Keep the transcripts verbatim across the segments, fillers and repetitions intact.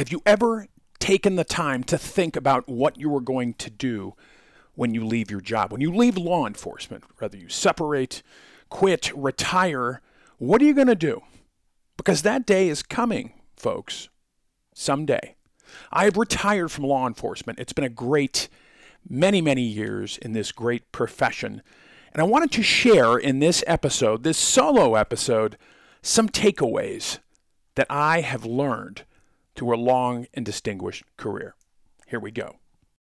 Have you ever taken the time to think about what you are going to do when you leave your job? When you leave law enforcement, whether you separate, quit, retire, what are you going to do? Because that day is coming, folks, someday. I have retired from law enforcement. It's been a great many, many years in this great profession. And I wanted to share in this episode, this solo episode, some takeaways that I have learned through a long and distinguished career. Here we go.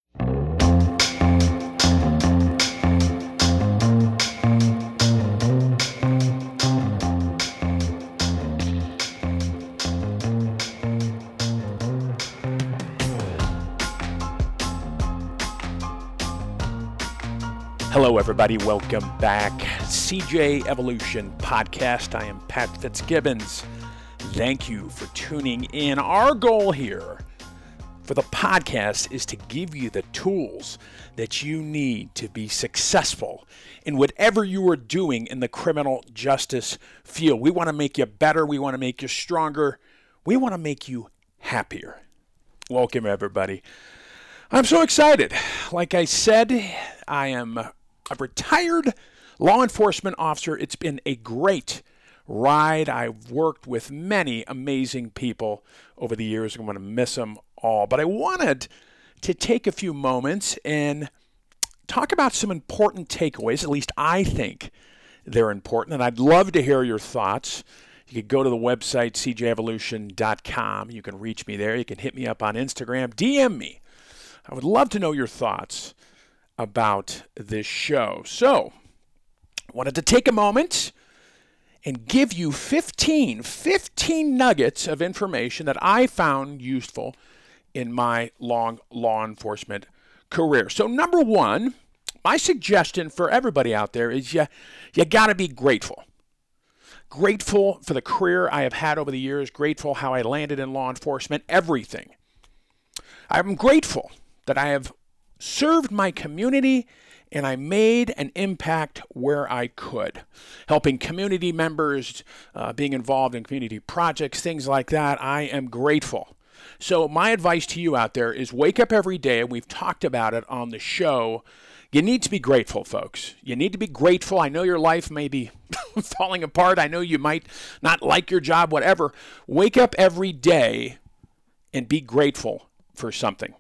Hello, everybody. Welcome back. C J Evolution Podcast. I am Pat Fitzgibbons. Thank you for tuning in. Our goal here for the podcast is to give you the tools that you need to be successful in whatever you are doing in the criminal justice field. We want to make you better. We want to make you stronger. We want to make you happier. Welcome, everybody. I'm so excited. Like I said, I am a retired law enforcement officer. It's been a great ride. I've worked with many amazing people over the years. I'm going to miss them all. But I wanted to take a few moments and talk about some important takeaways. At least I think they're important. And I'd love to hear your thoughts. You could go to the website, c j evolution dot com. You can reach me there. You can hit me up on Instagram. D M me. I would love to know your thoughts about this show. So, I wanted to take a moment and give you fifteen, fifteen nuggets of information that I found useful in my long law enforcement career. So number one, my suggestion for everybody out there is you, you got to be grateful. Grateful for the career I have had over the years, grateful how I landed in law enforcement, everything. I'm grateful that I have served my community and I made an impact where I could, helping community members, uh, being involved in community projects, things like that. I am grateful. So my advice to you out there is wake up every day, and we've talked about it on the show. You need to be grateful, folks. You need to be grateful. I know your life may be falling apart. I know you might not like your job, whatever. Wake up every day and be grateful for something.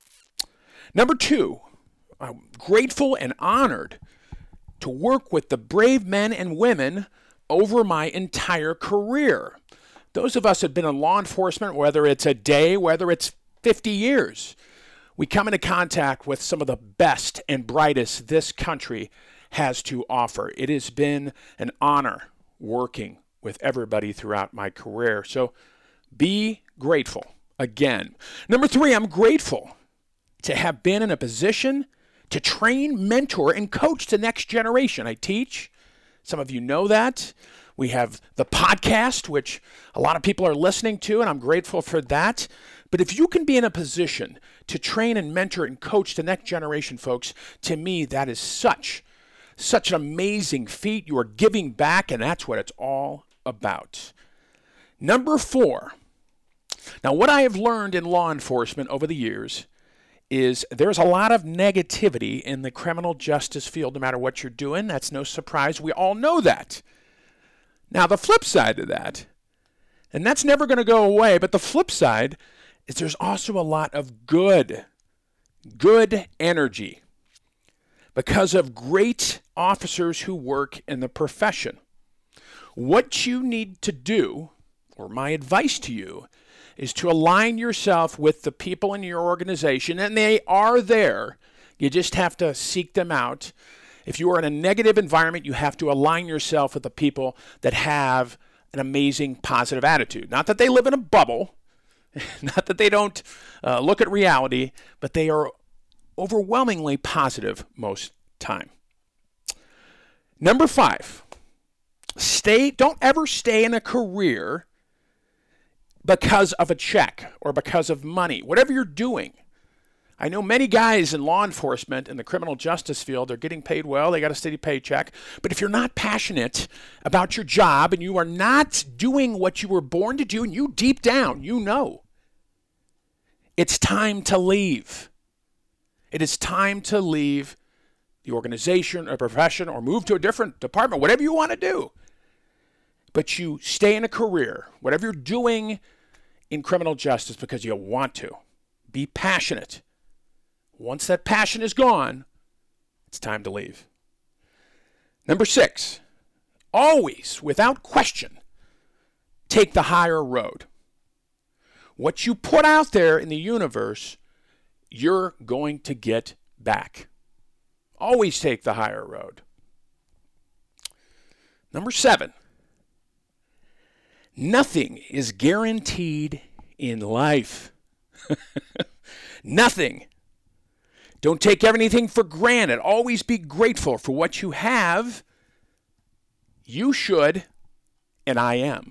Number two, I'm grateful and honored to work with the brave men and women over my entire career. Those of us who have been in law enforcement, whether it's a day, whether it's fifty years, we come into contact with some of the best and brightest this country has to offer. It has been an honor working with everybody throughout my career. So be grateful again. Number three, I'm grateful to have been in a position to train, mentor, and coach the next generation. I teach. Some of you know that. We have the podcast, which a lot of people are listening to, and I'm grateful for that. But if you can be in a position to train and mentor and coach the next generation, folks, to me, that is such, such an amazing feat. You are giving back, and that's what it's all about. Number four. Now, what I have learned in law enforcement over the years is there's a lot of negativity in the criminal justice field, no matter what you're doing. That's no surprise. We all know that. Now, the flip side of that, and that's never going to go away, but the flip side is there's also a lot of good, good energy because of great officers who work in the profession. What you need to do, or my advice to you, is to align yourself with the people in your organization, and they are there. You just have to seek them out. If you are in a negative environment, you have to align yourself with the people that have an amazing positive attitude. Not that they live in a bubble, not that they don't uh, look at reality, but they are overwhelmingly positive most time. Number five, stay. Don't ever stay in a career because of a check or because of money, whatever you're doing. I know many guys in law enforcement in the criminal justice field, they're getting paid well, they got a steady paycheck. But if you're not passionate about your job and you are not doing what you were born to do, and you deep down, you know, it's time to leave. It is time to leave the organization or profession or move to a different department, whatever you want to do. But you stay in a career, whatever you're doing in criminal justice, because you want to. Be passionate. Once that passion is gone, it's time to leave. Number six, always, without question, take the higher road. What you put out there in the universe, you're going to get back. Always take the higher road. Number seven, nothing is guaranteed in life. Nothing. Don't take everything for granted. Always be grateful for what you have. You should, and I am.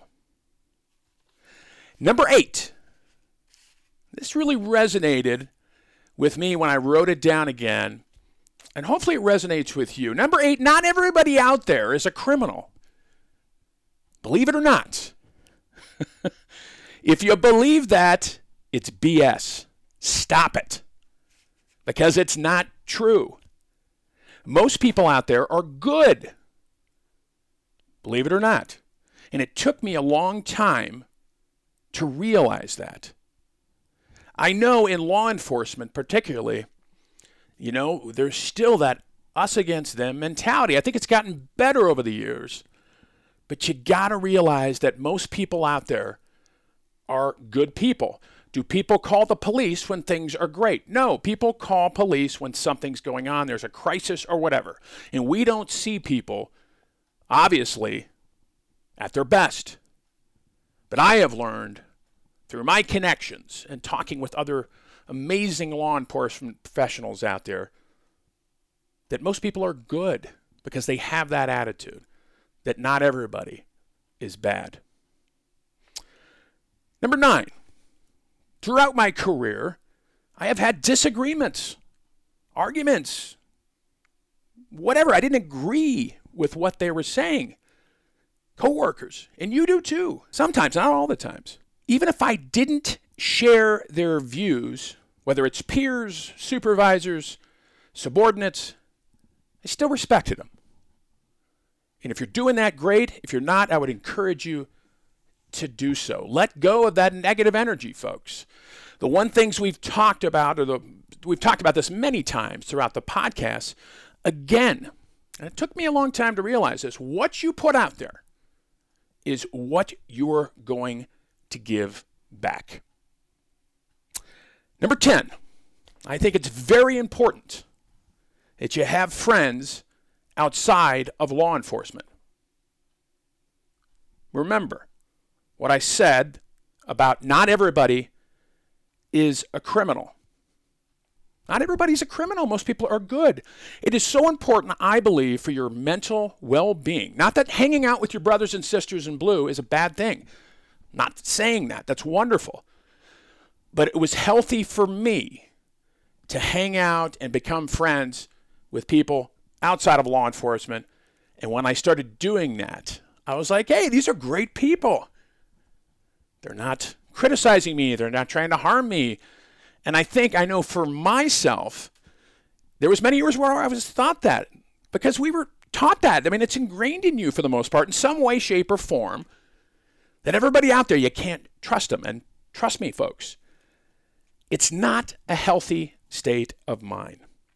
Number eight. This really resonated with me when I wrote it down again, and hopefully it resonates with you. Number eight, not everybody out there is a criminal. Believe it or not. If you believe that, it's B S. Stop it. Because it's not true. Most people out there are good. Believe it or not. And it took me a long time to realize that. I know in law enforcement particularly, you know, there's still that us against them mentality. I think it's gotten better over the years. But you got to realize that most people out there are good people. Do people call the police when things are great? No, people call police when something's going on. There's a crisis or whatever. And we don't see people, obviously, at their best. But I have learned through my connections and talking with other amazing law enforcement professionals out there that most people are good because they have that attitude, that not everybody is bad. Number nine. Throughout my career, I have had disagreements, arguments, whatever. I didn't agree with what they were saying. Coworkers, and you do too. Sometimes, not all the times. Even if I didn't share their views, whether it's peers, supervisors, subordinates, I still respected them. And if you're doing that, great. If you're not, I would encourage you to do so. Let go of that negative energy, folks. The one things we've talked about, or the we've talked about this many times throughout the podcast, again, and it took me a long time to realize this, what you put out there is what you're going to give back. Number ten, I think it's very important that you have friends outside of law enforcement. Remember what I said about not everybody is a criminal. Not everybody's a criminal. Most people are good. It is so important, I believe, for your mental well-being. Not that hanging out with your brothers and sisters in blue is a bad thing. Not saying that. That's wonderful. But it was healthy for me to hang out and become friends with people outside of law enforcement. And when I started doing that, I was like, hey, these are great people. They're not criticizing me. They're not trying to harm me. And I think I know for myself, there was many years where I was thought that because we were taught that. I mean, it's ingrained in you for the most part in some way, shape, or form that everybody out there, you can't trust them. And trust me, folks, it's not a healthy state of mind.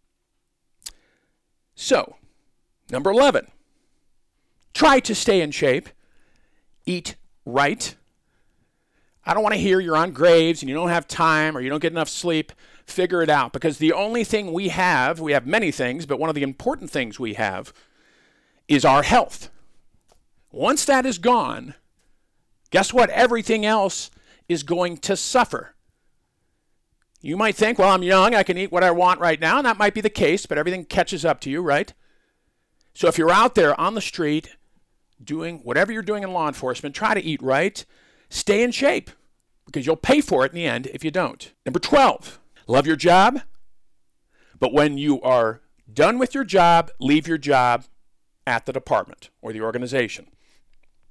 So, number eleven, try to stay in shape, eat right. I don't want to hear you're on graves and you don't have time or you don't get enough sleep. Figure it out, because the only thing we have, we have many things, but one of the important things we have is our health. Once that is gone, guess what? Everything else is going to suffer. You might think, well, I'm young, I can eat what I want right now, and that might be the case, but everything catches up to you, right? So if you're out there on the street doing whatever you're doing in law enforcement, try to eat right. Stay in shape, because you'll pay for it in the end if you don't. Number twelve, love your job, but when you are done with your job, leave your job at the department or the organization.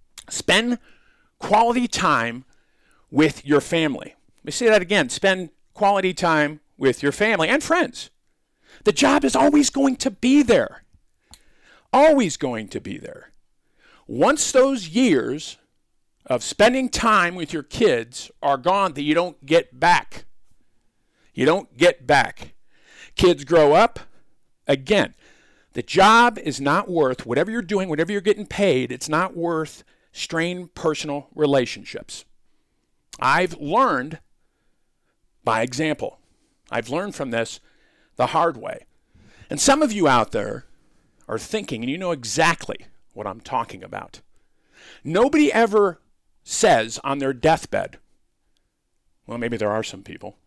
Spend quality time with your family. Let me say that again. Spend quality time with your family and friends. The job is always going to be there. Always going to be there. Once those years of spending time with your kids are gone, that you don't get back. You don't get back. Kids grow up. Again, the job is not worth, whatever you're doing, whatever you're getting paid, it's not worth strained personal relationships. I've learned by example. I've learned from this the hard way. And some of you out there are thinking, and you know exactly what I'm talking about. Nobody ever says on their deathbed, well, maybe there are some people,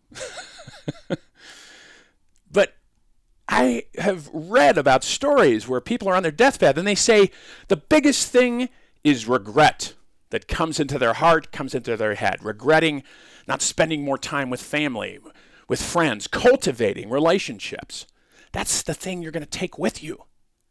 but I have read about stories where people are on their deathbed and they say the biggest thing is regret that comes into their heart, comes into their head, regretting not spending more time with family, with friends, cultivating relationships. That's the thing you're going to take with you.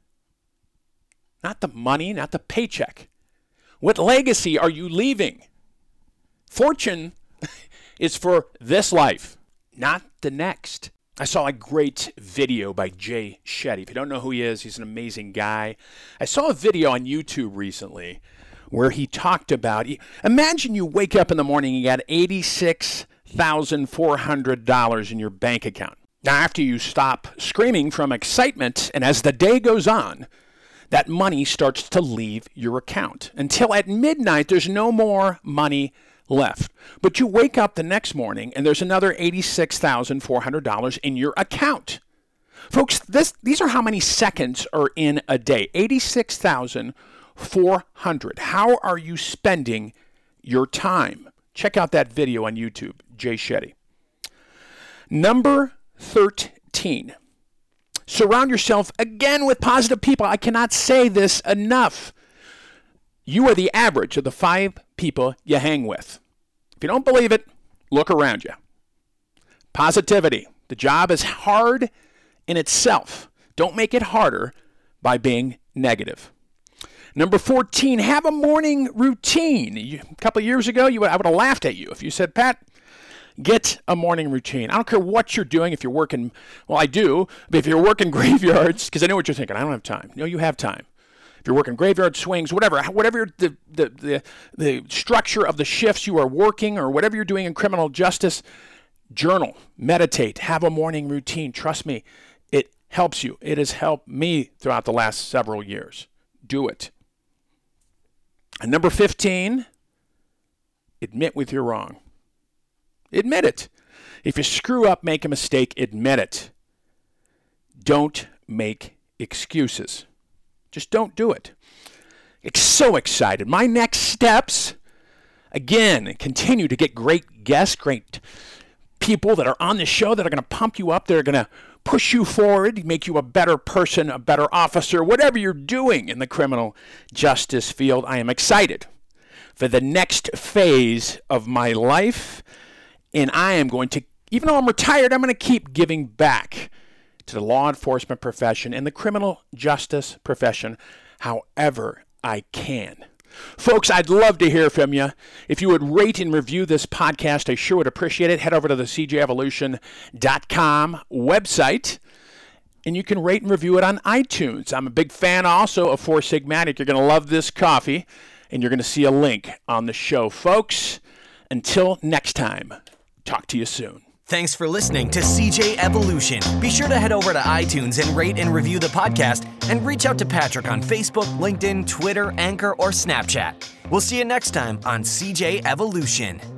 Not the money, not the paycheck. What legacy are you leaving? Fortune is for this life, not the next. I saw a great video by Jay Shetty. If you don't know who he is, he's an amazing guy. I saw a video on YouTube recently where he talked about, imagine you wake up in the morning and you got eighty-six thousand four hundred dollars in your bank account. Now, after you stop screaming from excitement, and as the day goes on, that money starts to leave your account. Until at midnight, there's no more money left. But you wake up the next morning, and there's another eighty-six thousand four hundred dollars in your account. Folks, this, these are how many seconds are in a day. eighty-six thousand four hundred. How are you spending your time? Check out that video on YouTube, Jay Shetty. Number thirteen. Surround yourself again with positive people. I cannot say this enough. You are the average of the five people you hang with. If you don't believe it, look around you. Positivity. The job is hard in itself. Don't make it harder by being negative. Number fourteen, have a morning routine. You, a couple of years ago, you would, I would have laughed at you if you said, Pat, get a morning routine. I don't care what you're doing. If you're working, well, I do, but if you're working graveyards, because I know what you're thinking, I don't have time. No, you have time. If you're working graveyard swings, whatever, whatever the, the, the, the structure of the shifts you are working or whatever you're doing in criminal justice, journal, meditate, have a morning routine. Trust me, it helps you. It has helped me throughout the last several years. Do it. And number fifteen, admit when you're wrong. Admit it. If you screw up, make a mistake, admit it. Don't make excuses. Just don't do it. It's so excited. My next steps, again, continue to get great guests, great people that are on the show that are going to pump you up. They're going to push you forward, make you a better person, a better officer, whatever you're doing in the criminal justice field. I am excited for the next phase of my life. And I am going to, even though I'm retired, I'm going to keep giving back to the law enforcement profession and the criminal justice profession however I can. Folks, I'd love to hear from you. If you would rate and review this podcast, I sure would appreciate it. Head over to the C J evolution dot com website, and you can rate and review it on iTunes. I'm a big fan also of Four Sigmatic. You're going to love this coffee, and you're going to see a link on the show. Folks, until next time, talk to you soon. Thanks for listening to C J Evolution. Be sure to head over to iTunes and rate and review the podcast, and reach out to Patrick on Facebook, LinkedIn, Twitter, Anchor, or Snapchat. We'll see you next time on C J Evolution.